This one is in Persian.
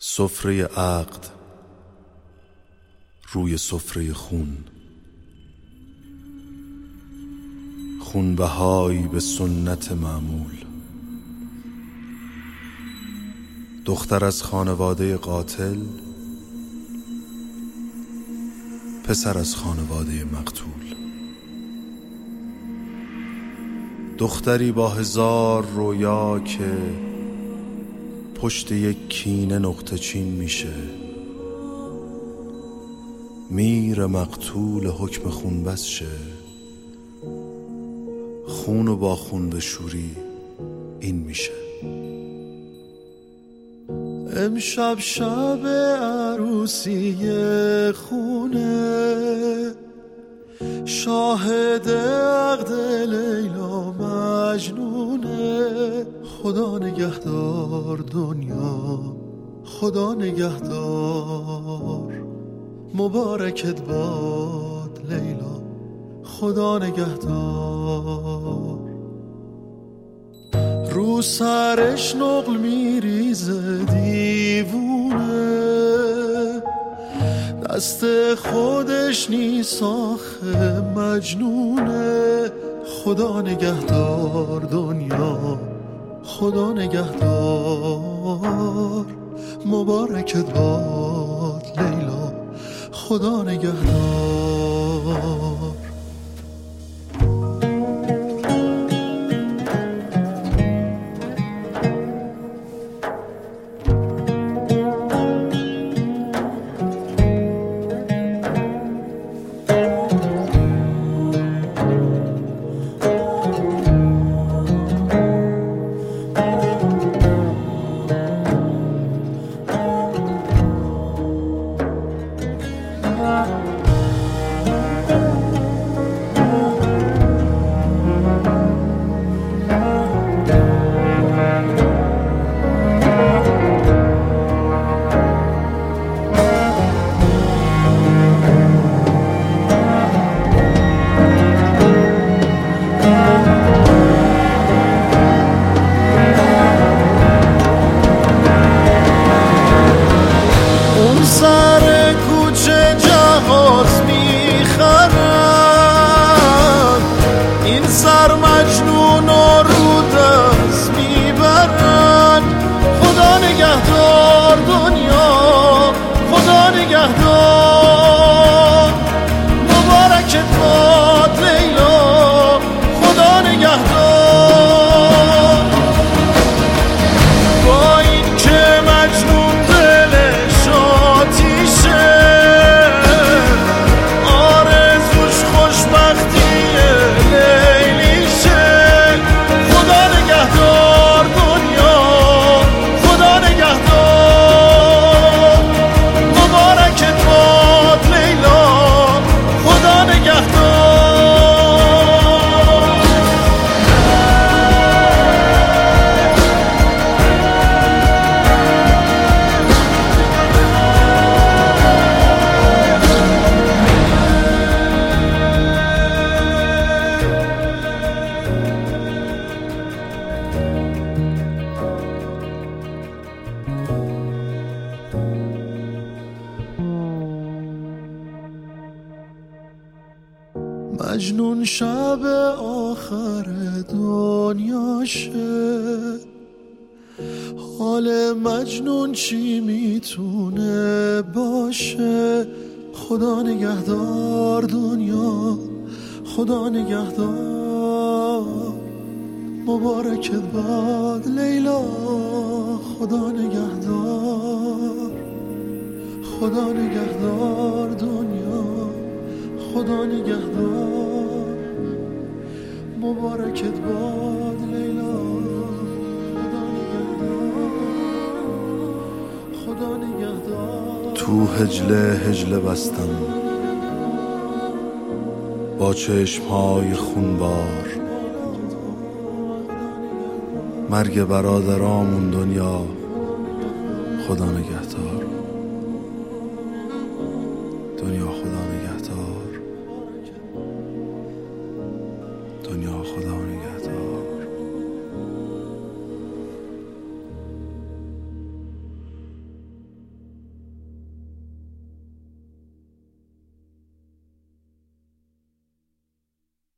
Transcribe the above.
سفره عقد روی سفره خون، خونبهایی به سنت معمول. دختر از خانواده قاتل، پسر از خانواده مقتول. دختری با 1000 رویا که پشت یک کینه نقطه چین میشه. میر مقتول حکم خون بس شه، خونو با خون بشوری این میشه. امشب شب عروسی خونه، شاهد عقد لیلا مجنونه. خدا نگهدار دنیا، خدا نگهدار، مبارکت باد لیلا، خدا نگهدار. رو سرش نقل میریزه دیوونه، دست خودش نیست آخه مجنونه. خدا نگهدار دنیا، خدا نگهدار، مبارکت باد لیلا، خدا نگهدار. سر کوچه جهاز میخرن، این سر مجنون و رو دست میبرن. خدا نگهدار دنیا، خدا نگهدار، مبارکت باد لیلا، خدا نگهدار. با این که مجنون دلش آتیشه، آرزوش خوشبختی لیلیشه. خدا نگهدار دنیا، خدا نگهدار، مبارکت باد لیلا، خدا نگهدار. مجنون شب آخر دنیاشه، حال مجنون چی میتونه باشه. خدا نگهدار دنیا، خدا نگهدار، مبارکت باد لیلا، خدا نگهدار. خدا نگهدار دنیا، خدا نگهدار، مبارکت باد لیلا، خدا نگهدار، خدا نگهدار. تو هجله بستم با چشمهای خونبار، مرگ برادرامون دنیا، خدا نگهدار.